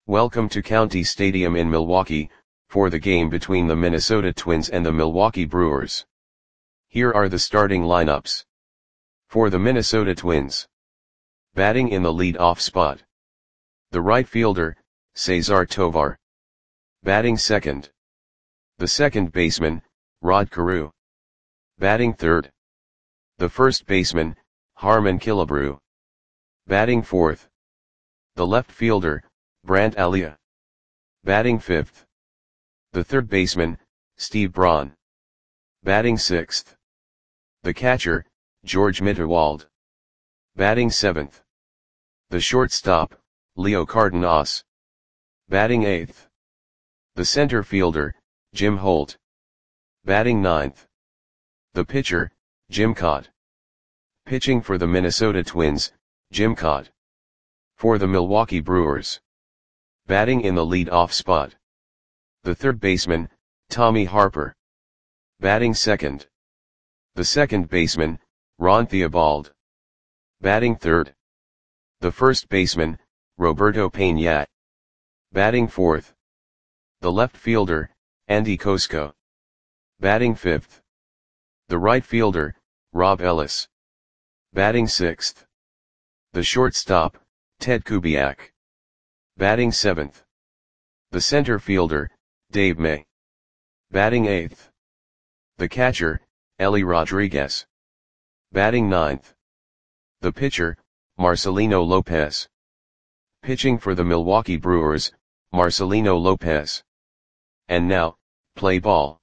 Welcome to County Stadium in Milwaukee, for the game between the Minnesota Twins and the Milwaukee Brewers. Here are the starting lineups. For the Minnesota Twins. Batting in the lead-off spot. The right fielder, Cesar Tovar. Batting second. The second baseman, Rod Carew. Batting third. The first baseman, Harmon Killebrew. Batting fourth. The left fielder, Brandt Alia. Batting fifth. The third baseman, Steve Braun. Batting sixth. The catcher, George Mitterwald. Batting seventh. The shortstop, Leo Cardenas. Batting eighth. The center fielder, Jim Holt. Batting ninth. The pitcher, Jim Kaat. Pitching for the Minnesota Twins, Jim Kaat. For the Milwaukee Brewers. Batting in the lead-off spot. The third baseman, Tommy Harper. Batting second. The second baseman, Ron Theobald. Batting third. The first baseman, Roberto Peña. Batting fourth. The left fielder, Andy Kosko. Batting fifth. The right fielder, Rob Ellis. Batting sixth. The shortstop, Ted Kubiak. Batting seventh. The center fielder, Dave May. Batting eighth. The catcher, Eli Rodriguez. Batting ninth. The pitcher, Marcelino Lopez. Pitching for the Milwaukee Brewers, Marcelino Lopez. And now, play ball.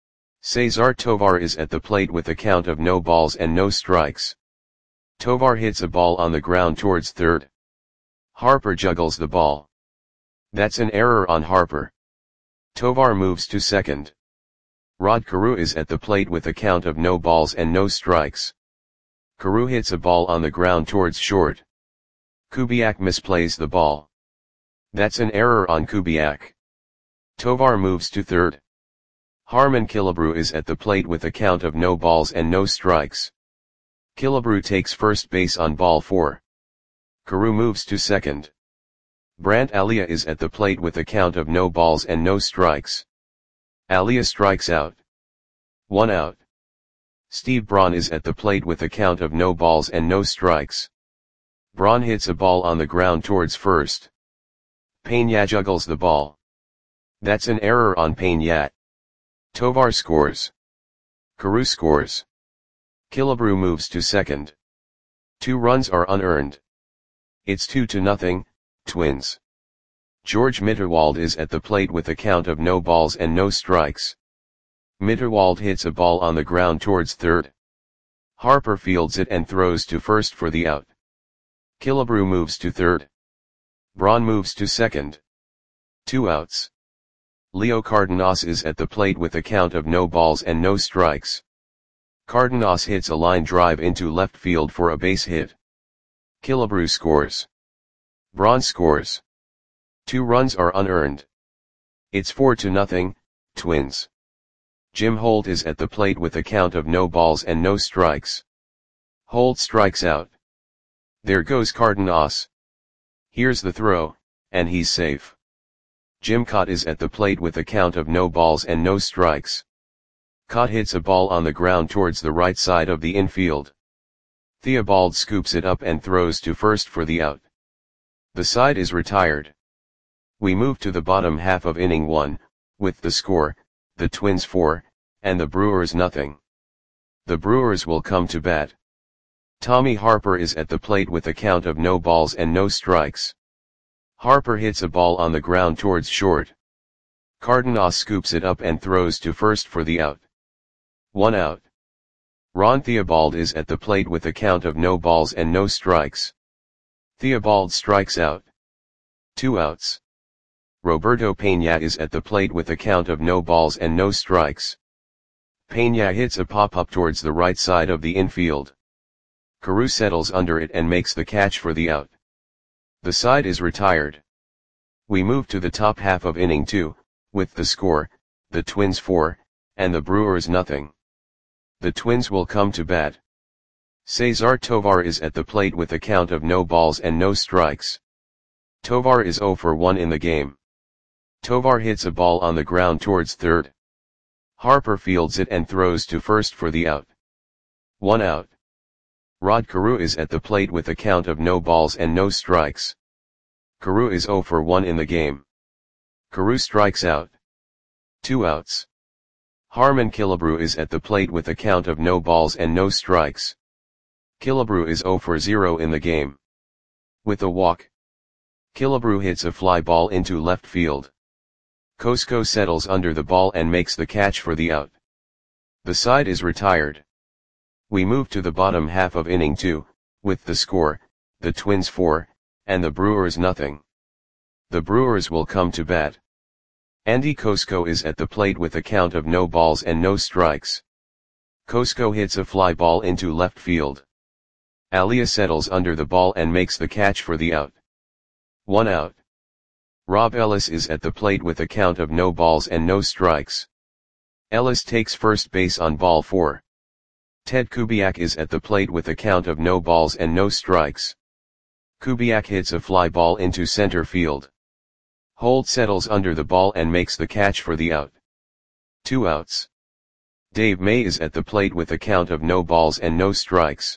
Cesar Tovar is at the plate with a count of no balls and no strikes. Tovar hits a ball on the ground towards third. Harper juggles the ball. That's an error on Harper. Tovar moves to second. Rod Carew is at the plate with a count of no balls and no strikes. Carew hits a ball on the ground towards short. Kubiak misplays the ball. That's an error on Kubiak. Tovar moves to third. Harmon Killebrew is at the plate with a count of no balls and no strikes. Killebrew takes first base on ball 4. Carew moves to second. Brandt Alia is at the plate with a count of no balls and no strikes. Alia strikes out. 1 out. Steve Braun is at the plate with a count of no balls and no strikes. Braun hits a ball on the ground towards first. Peña juggles the ball. That's an error on Peña. Tovar scores. Carew scores. Killebrew moves to second. 2 runs are unearned. It's 2-0, Twins. George Mitterwald is at the plate with a count of no balls and no strikes. Mitterwald hits a ball on the ground towards third. Harper fields it and throws to first for the out. Killebrew moves to third. Braun moves to second. 2 outs. Leo Cardenas is at the plate with a count of no balls and no strikes. Cardenas hits a line drive into left field for a base hit. Killebrew scores. Braun scores. 2 runs are unearned. It's 4-0, Twins. Jim Holt is at the plate with a count of no balls and no strikes. Holt strikes out. There goes Cardenas. Here's the throw, and he's safe. Jim Kaat is at the plate with a count of no balls and no strikes. Kaat hits a ball on the ground towards the right side of the infield. Theobald scoops it up and throws to first for the out. The side is retired. We move to the bottom half of inning 1, with the score, the Twins 4, and the Brewers nothing. The Brewers will come to bat. Tommy Harper is at the plate with a count of no balls and no strikes. Harper hits a ball on the ground towards short. Cardenas scoops it up and throws to first for the out. 1 out. Ron Theobald is at the plate with a count of no balls and no strikes. Theobald strikes out. 2 outs. Roberto Peña is at the plate with a count of no balls and no strikes. Peña hits a pop-up towards the right side of the infield. Carew settles under it and makes the catch for the out. The side is retired. We move to the top half of inning 2, with the score, the Twins 4, and the Brewers nothing. The Twins will come to bat. Cesar Tovar is at the plate with a count of no balls and no strikes. Tovar is 0 for 1 in the game. Tovar hits a ball on the ground towards third. Harper fields it and throws to first for the out. 1 out. Rod Carew is at the plate with a count of no balls and no strikes. Carew is 0 for 1 in the game. Carew strikes out. 2 outs. Harmon Killebrew is at the plate with a count of no balls and no strikes. Killebrew is 0 for 0 in the game. With a walk, Killebrew hits a fly ball into left field. Kosko settles under the ball and makes the catch for the out. The side is retired. We move to the bottom half of inning 2, with the score, the Twins 4, and the Brewers nothing. The Brewers will come to bat. Andy Kosko is at the plate with a count of no balls and no strikes. Kosko hits a fly ball into left field. Alia settles under the ball and makes the catch for the out. 1 out. Rob Ellis is at the plate with a count of no balls and no strikes. Ellis takes first base on ball 4. Ted Kubiak is at the plate with a count of no balls and no strikes. Kubiak hits a fly ball into center field. Holt settles under the ball and makes the catch for the out. 2 outs. Dave May is at the plate with a count of no balls and no strikes.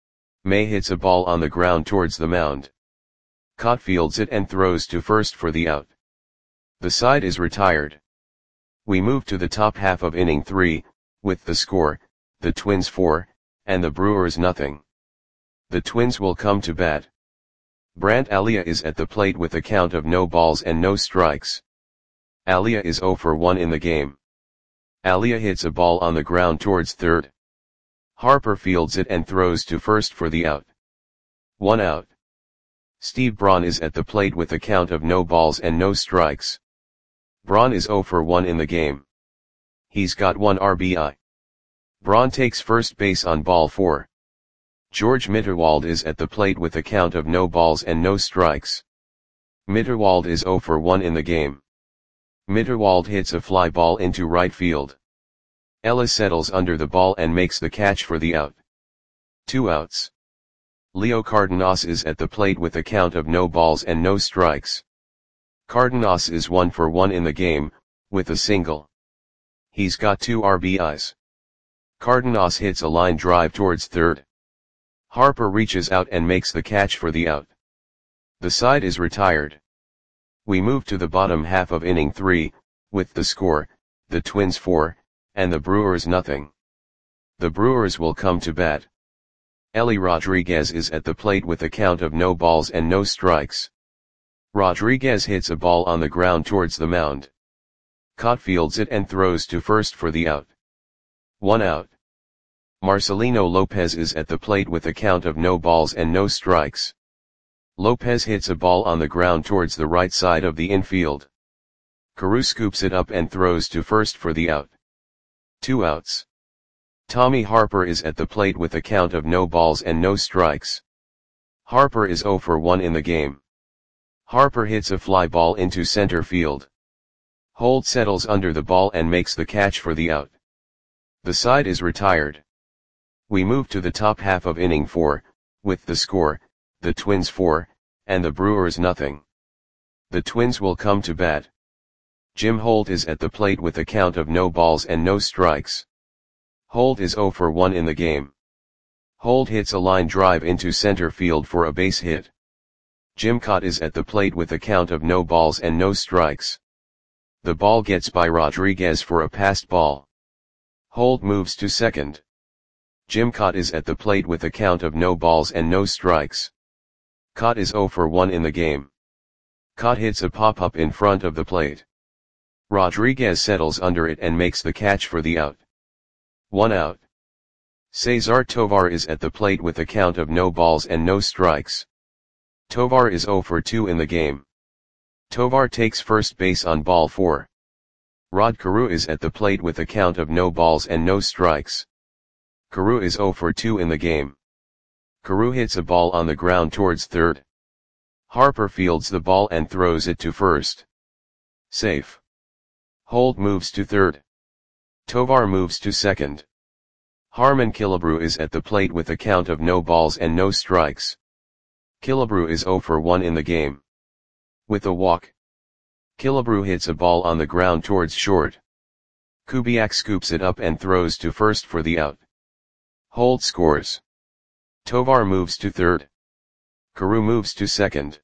May hits a ball on the ground towards the mound. Cott fields it and throws to first for the out. The side is retired. We move to the top half of inning 3, with the score, the Twins 4, and the Brewers nothing. The Twins will come to bat. Brant Alia is at the plate with a count of no balls and no strikes. Alia is 0 for 1 in the game. Alia hits a ball on the ground towards third. Harper fields it and throws to first for the out. 1 out. Steve Braun is at the plate with a count of no balls and no strikes. Braun is 0 for 1 in the game. He's got 1 RBI. Braun takes first base on ball 4. George Mitterwald is at the plate with a count of no balls and no strikes. Mitterwald is 0 for 1 in the game. Mitterwald hits a fly ball into right field. Ellis settles under the ball and makes the catch for the out. 2 outs. Leo Cardenas is at the plate with a count of no balls and no strikes. Cardenas is 1 for 1 in the game, with a single. He's got 2 RBIs. Cardenas hits a line drive towards third. Harper reaches out and makes the catch for the out. The side is retired. We move to the bottom half of inning 3, with the score, the Twins 4, and the Brewers nothing. The Brewers will come to bat. Ellie Rodriguez is at the plate with a count of no balls and no strikes. Rodriguez hits a ball on the ground towards the mound. Cott fields it and throws to first for the out. 1 out. Marcelino Lopez is at the plate with a count of no balls and no strikes. Lopez hits a ball on the ground towards the right side of the infield. Carew scoops it up and throws to first for the out. 2 outs. Tommy Harper is at the plate with a count of no balls and no strikes. Harper is 0 for 1 in the game. Harper hits a fly ball into center field. Holt settles under the ball and makes the catch for the out. The side is retired. We move to the top half of inning 4, with the score, the Twins 4, and the Brewers nothing. The Twins will come to bat. Jim Holt is at the plate with a count of no balls and no strikes. Holt is 0 for 1 in the game. Holt hits a line drive into center field for a base hit. Jim Cott is at the plate with a count of no balls and no strikes. The ball gets by Rodriguez for a passed ball. Holt moves to second. Jim Cott is at the plate with a count of no balls and no strikes. Cott is 0 for 1 in the game. Cott hits a pop-up in front of the plate. Rodriguez settles under it and makes the catch for the out. 1 out. Cesar Tovar is at the plate with a count of no balls and no strikes. Tovar is 0 for 2 in the game. Tovar takes first base on ball 4. Rod Carew is at the plate with a count of no balls and no strikes. Carew is 0 for 2 in the game. Carew hits a ball on the ground towards third. Harper fields the ball and throws it to first. Safe. Holt moves to third. Tovar moves to second. Harmon Killebrew is at the plate with a count of no balls and no strikes. Killebrew is 0 for 1 in the game. With a walk, Killebrew hits a ball on the ground towards short. Kubiak scoops it up and throws to first for the out. Holt scores. Tovar moves to third. Carew moves to second.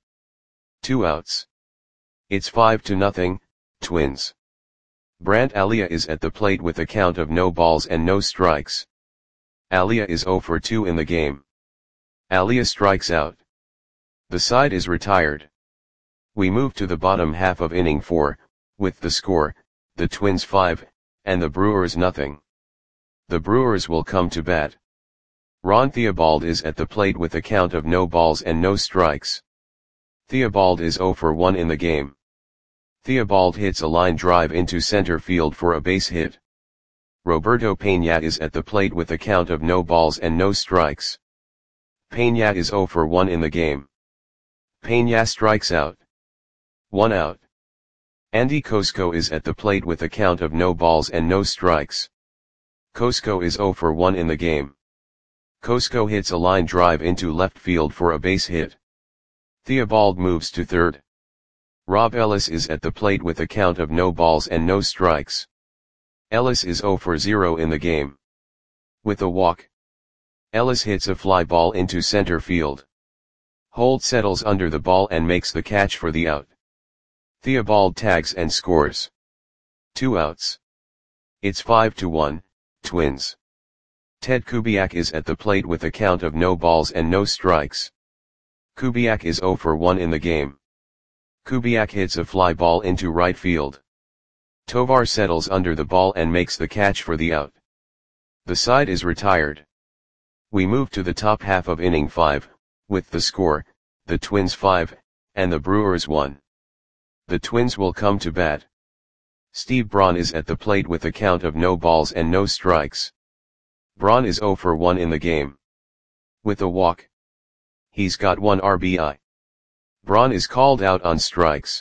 2 outs. It's 5-0, Twins. Brandt Alia is at the plate with a count of no balls and no strikes. Alia is 0 for 2 in the game. Alia strikes out. The side is retired. We move to the bottom half of inning 4, with the score, the Twins 5, and the Brewers nothing. The Brewers will come to bat. Ron Theobald is at the plate with a count of no balls and no strikes. Theobald is 0 for 1 in the game. Theobald hits a line drive into center field for a base hit. Roberto Peña is at the plate with a count of no balls and no strikes. Peña is 0 for 1 in the game. Peña strikes out. 1 out. Andy Cosco is at the plate with a count of no balls and no strikes. Cosco is 0 for 1 in the game. Cosco hits a line drive into left field for a base hit. Theobald moves to third. Rob Ellis is at the plate with a count of no balls and no strikes. Ellis is 0 for 0 in the game. With a walk, Ellis hits a fly ball into center field. Holt settles under the ball and makes the catch for the out. Theobald tags and scores. 2 outs. It's 5-1, Twins. Ted Kubiak is at the plate with a count of no balls and no strikes. Kubiak is 0 for 1 in the game. Kubiak hits a fly ball into right field. Tovar settles under the ball and makes the catch for the out. The side is retired. We move to the top half of inning 5, with the score, the Twins 5, and the Brewers 1. The Twins will come to bat. Steve Braun is at the plate with a count of no balls and no strikes. Braun is 0 for 1 in the game. With a walk, he's got 1 RBI. Braun is called out on strikes.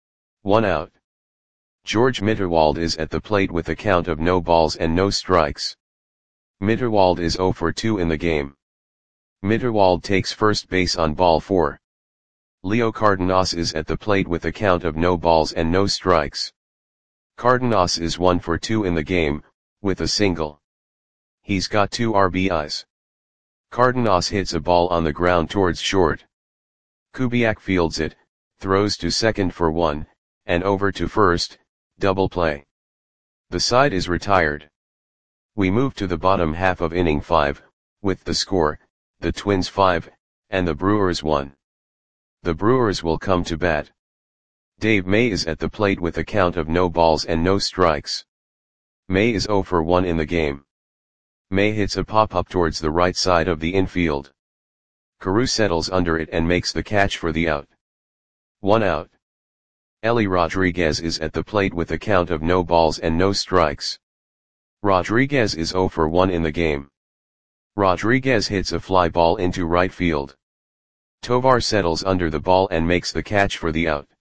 1 out. George Mitterwald is at the plate with a count of no balls and no strikes. Mitterwald is 0 for 2 in the game. Mitterwald takes first base on ball 4. Leo Cardenas is at the plate with a count of no balls and no strikes. Cardenas is 1 for 2 in the game, with a single. He's got 2 RBIs. Cardenas hits a ball on the ground towards short. Kubiak fields it, throws to second for 1, and over to first, double play. The side is retired. We move to the bottom half of inning 5, with the score, the Twins 5, and the Brewers 1. The Brewers will come to bat. Dave May is at the plate with a count of no balls and no strikes. May is 0 for 1 in the game. May hits a pop-up towards the right side of the infield. Carew settles under it and makes the catch for the out. 1 out. Ellie Rodriguez is at the plate with a count of no balls and no strikes. Rodriguez is 0 for 1 in the game. Rodriguez hits a fly ball into right field. Tovar settles under the ball and makes the catch for the out.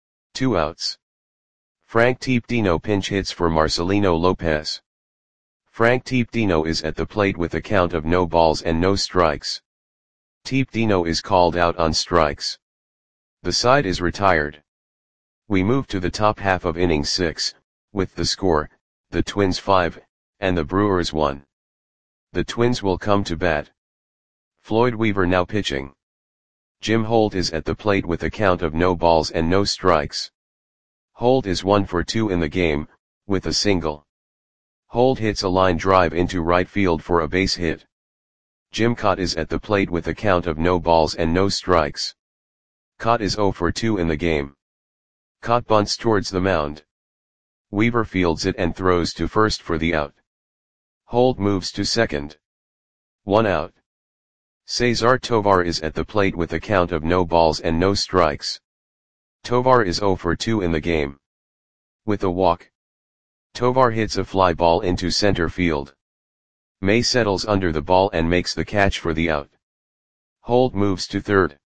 2 outs. Frank Teepdino pinch hits for Marcelino Lopez. Frank Teepdino is at the plate with a count of no balls and no strikes. Teepdino is called out on strikes. The side is retired. We move to the top half of inning 6, with the score, the Twins 5, and the Brewers 1. The Twins will come to bat. Floyd Weaver now pitching. Jim Holt is at the plate with a count of no balls and no strikes. Holt is 1 for 2 in the game, with a single. Holt hits a line drive into right field for a base hit. Jim Cott is at the plate with a count of no balls and no strikes. Cott is 0 for 2 in the game. Cott bunts towards the mound. Weaver fields it and throws to first for the out. Holt moves to second. 1 out. Cesar Tovar is at the plate with a count of no balls and no strikes. Tovar is 0 for 2 in the game. With a walk, Tovar hits a fly ball into center field. May settles under the ball and makes the catch for the out. Holt moves to third.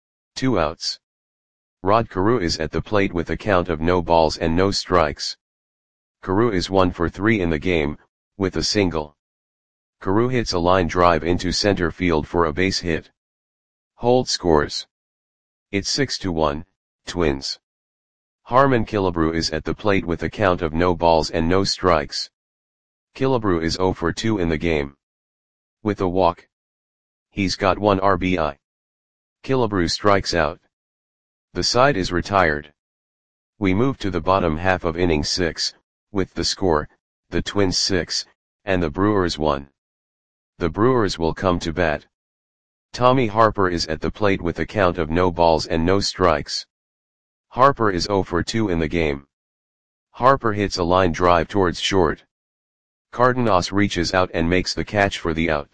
2 outs. Rod Carew is at the plate with a count of no balls and no strikes. Carew is 1 for 3 in the game, with a single. Carew hits a line drive into center field for a base hit. Holt scores. It's 6-1, Twins. Harmon Killebrew is at the plate with a count of no balls and no strikes. Killebrew is 0 for 2 in the game. With a walk. He's got 1 RBI. Killebrew strikes out. The side is retired. We move to the bottom half of inning 6, with the score, the Twins 6, and the Brewers 1. The Brewers will come to bat. Tommy Harper is at the plate with a count of no balls and no strikes. Harper is 0 for 2 in the game. Harper hits a line drive towards short. Cardenas reaches out and makes the catch for the out.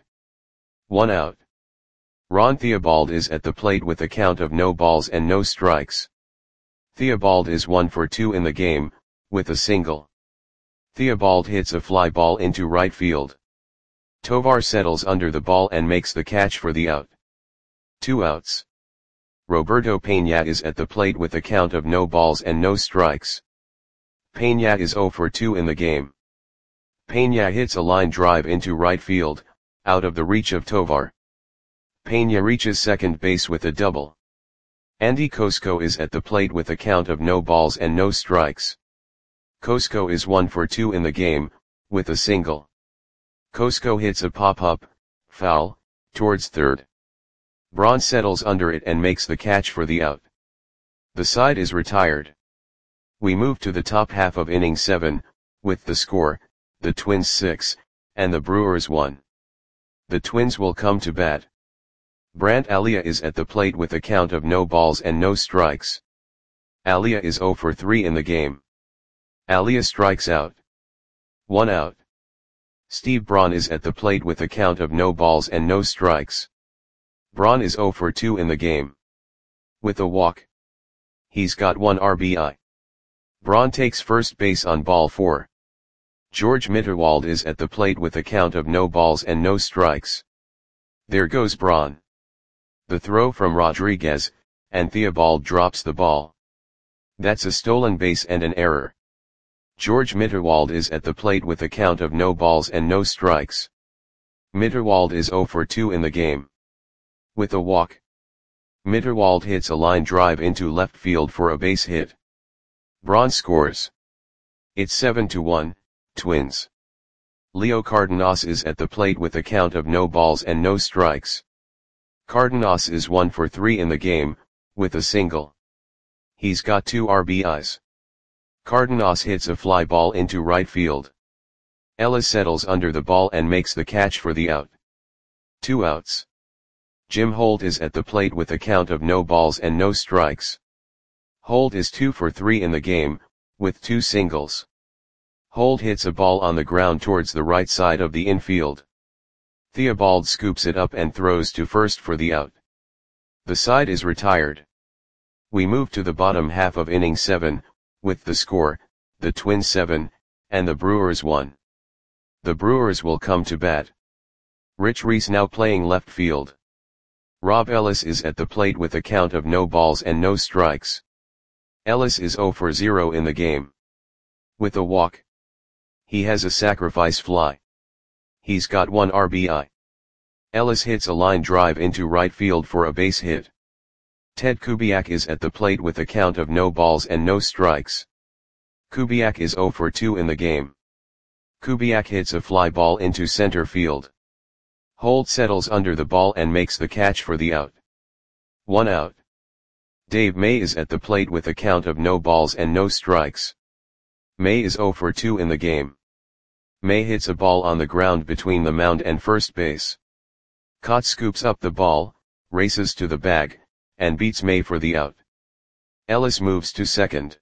1 out. Ron Theobald is at the plate with a count of no balls and no strikes. Theobald is 1 for 2 in the game, with a single. Theobald hits a fly ball into right field. Tovar settles under the ball and makes the catch for the out. 2 outs. Roberto Peña is at the plate with a count of no balls and no strikes. Peña is 0 for 2 in the game. Peña hits a line drive into right field, out of the reach of Tovar. Peña reaches second base with a double. Andy Cosco is at the plate with a count of no balls and no strikes. Cosco is 1 for 2 in the game, with a single. Cosco hits a pop-up, foul, towards third. Braun settles under it and makes the catch for the out. The side is retired. We move to the top half of inning 7, with the score, the Twins 6, and the Brewers 1. The Twins will come to bat. Brandt Alia is at the plate with a count of no balls and no strikes. Alia is 0 for 3 in the game. Alia strikes out. 1 out. Steve Braun is at the plate with a count of no balls and no strikes. Braun is 0 for 2 in the game. With a walk. He's got 1 RBI. Braun takes first base on ball 4. George Mitterwald is at the plate with a count of no balls and no strikes. There goes Braun. The throw from Rodriguez, and Theobald drops the ball. That's a stolen base and an error. George Mitterwald is at the plate with a count of no balls and no strikes. Mitterwald is 0 for 2 in the game. With a walk. Mitterwald hits a line drive into left field for a base hit. Braun scores. It's 7-1, Twins. Leo Cardenas is at the plate with a count of no balls and no strikes. Cardenas is 1 for 3 in the game, with a single. He's got 2 RBIs. Cardenas hits a fly ball into right field. Ellis settles under the ball and makes the catch for the out. 2 outs. Jim Holt is at the plate with a count of no balls and no strikes. Holt is 2 for 3 in the game, with 2 singles. Holt hits a ball on the ground towards the right side of the infield. Theobald scoops it up and throws to first for the out. The side is retired. We move to the bottom half of inning 7, with the score, the Twins 7, and the Brewers 1. The Brewers will come to bat. Rich Reese now playing left field. Rob Ellis is at the plate with a count of no balls and no strikes. Ellis is 0 for 0 in the game. With a walk. He has a sacrifice fly. He's got 1 RBI. Ellis hits a line drive into right field for a base hit. Ted Kubiak is at the plate with a count of no balls and no strikes. Kubiak is 0 for 2 in the game. Kubiak hits a fly ball into center field. Holt settles under the ball and makes the catch for the out. 1 out. Dave May is at the plate with a count of no balls and no strikes. May is 0 for 2 in the game. May hits a ball on the ground between the mound and first base. Cott scoops up the ball, races to the bag, and beats May for the out. Ellis moves to second.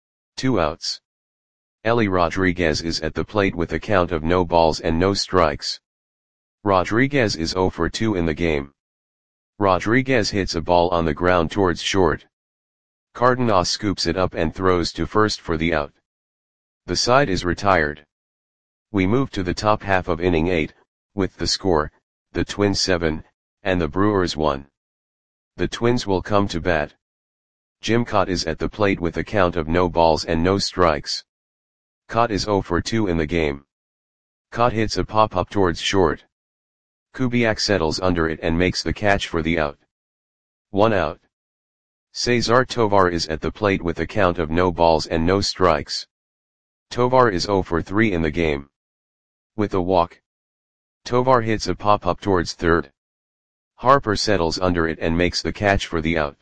2 outs. Ellie Rodriguez is at the plate with a count of no balls and no strikes. Rodriguez is 0 for 2 in the game. Rodriguez hits a ball on the ground towards short. Cardenas scoops it up and throws to first for the out. The side is retired. We move to the top half of inning 8, with the score, the Twins 7, and the Brewers 1. The Twins will come to bat. Jim Cott is at the plate with a count of no balls and no strikes. Cott is 0 for 2 in the game. Cott hits a pop-up towards short. Kubiak settles under it and makes the catch for the out. 1 out. Cesar Tovar is at the plate with a count of no balls and no strikes. Tovar is 0 for 3 in the game. With a walk, Tovar hits a pop-up towards third. Harper settles under it and makes the catch for the out.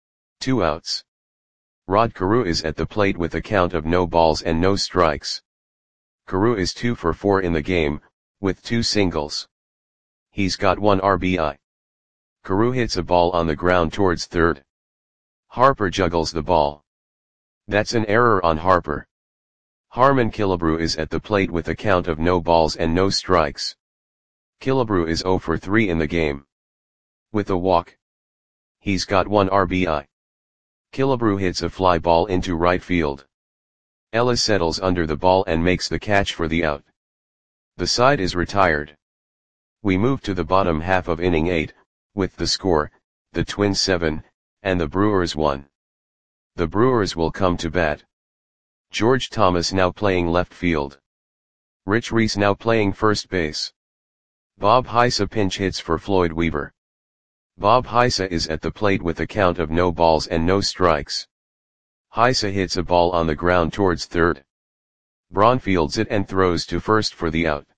2 outs. Rod Carew is at the plate with a count of no balls and no strikes. Carew is 2 for 4 in the game, with 2 singles. He's got 1 RBI. Carew hits a ball on the ground towards third. Harper juggles the ball. That's an error on Harper. Harmon Killebrew is at the plate with a count of no balls and no strikes. Killebrew is 0 for 3 in the game. With a walk, he's got 1 RBI. Killebrew hits a fly ball into right field. Ellis settles under the ball and makes the catch for the out. The side is retired. We move to the bottom half of inning 8, with the score, the Twins 7, and the Brewers 1. The Brewers will come to bat. George Thomas now playing left field. Rich Reese now playing first base. Bob Heisa pinch hits for Floyd Weaver. Bob Heisa is at the plate with a count of no balls and no strikes. Heisa hits a ball on the ground towards third. Braun fields it and throws to first for the out.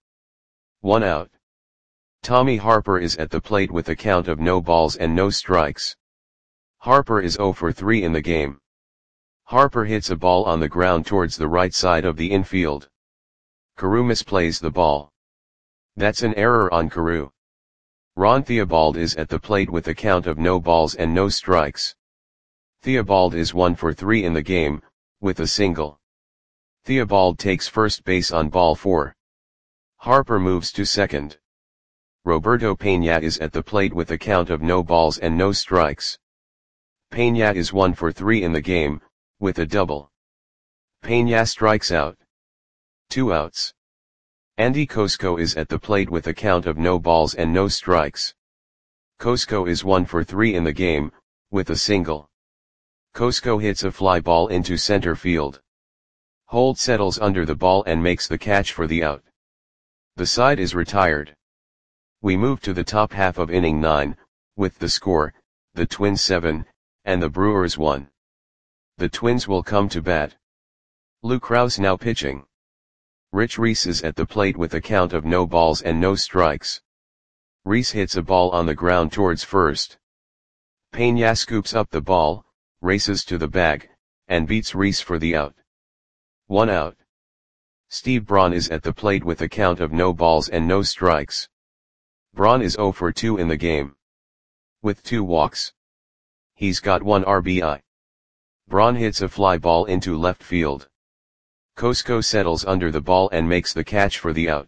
1 out. Tommy Harper is at the plate with a count of no balls and no strikes. Harper is 0 for 3 in the game. Harper hits a ball on the ground towards the right side of the infield. Carew misplays the ball. That's an error on Carew. Ron Theobald is at the plate with a count of no balls and no strikes. Theobald is 1 for 3 in the game, with a single. Theobald takes first base on ball 4. Harper moves to second. Roberto Peña is at the plate with a count of no balls and no strikes. Peña is 1 for 3 in the game, with a double. Peña strikes out. 2 outs. Andy Cosco is at the plate with a count of no balls and no strikes. Cosco is 1 for 3 in the game, with a single. Cosco hits a fly ball into center field. Holt settles under the ball and makes the catch for the out. The side is retired. We move to the top half of inning 9, with the score, the Twins 7, and the Brewers 1. The Twins will come to bat. Lou Krause now pitching. Rich Reese is at the plate with a count of no balls and no strikes. Reese hits a ball on the ground towards first. Peña scoops up the ball, races to the bag, and beats Reese for the out. 1 out. Steve Braun is at the plate with a count of no balls and no strikes. Braun is 0 for 2 in the game. With 2 walks, he's got 1 RBI. Braun hits a fly ball into left field. Cosco settles under the ball and makes the catch for the out.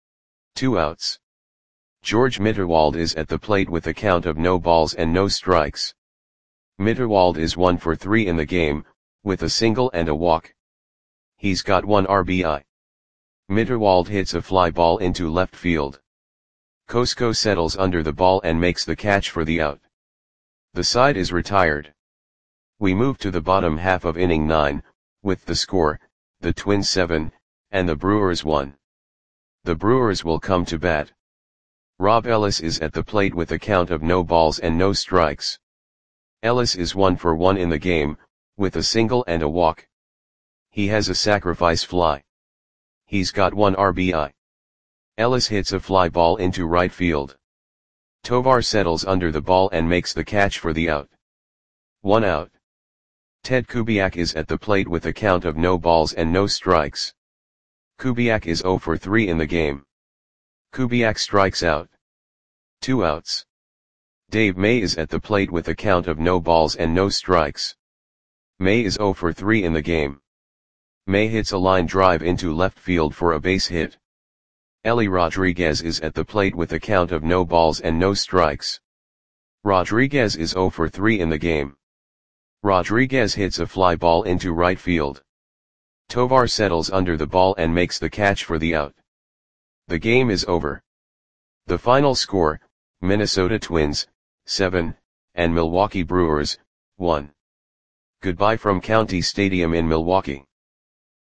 2 outs. George Mitterwald is at the plate with a count of no balls and no strikes. Mitterwald is 1 for 3 in the game, with a single and a walk. He's got 1 RBI. Mitterwald hits a fly ball into left field. Cosco settles under the ball and makes the catch for the out. The side is retired. We move to the bottom half of inning 9, with the score, the Twins 7, and the Brewers 1. The Brewers will come to bat. Rob Ellis is at the plate with a count of no balls and no strikes. Ellis is 1 for 1 in the game, with a single and a walk. He has a sacrifice fly. He's got 1 RBI. Ellis hits a fly ball into right field. Tovar settles under the ball and makes the catch for the out. 1 out. Ted Kubiak is at the plate with a count of no balls and no strikes. Kubiak is 0 for 3 in the game. Kubiak strikes out. 2 outs. Dave May is at the plate with a count of no balls and no strikes. May is 0 for 3 in the game. May hits a line drive into left field for a base hit. Ellie Rodriguez is at the plate with a count of no balls and no strikes. Rodriguez is 0 for 3 in the game. Rodriguez hits a fly ball into right field. Tovar settles under the ball and makes the catch for the out. The game is over. The final score, Minnesota Twins, 7, and Milwaukee Brewers, 1. Goodbye from County Stadium in Milwaukee.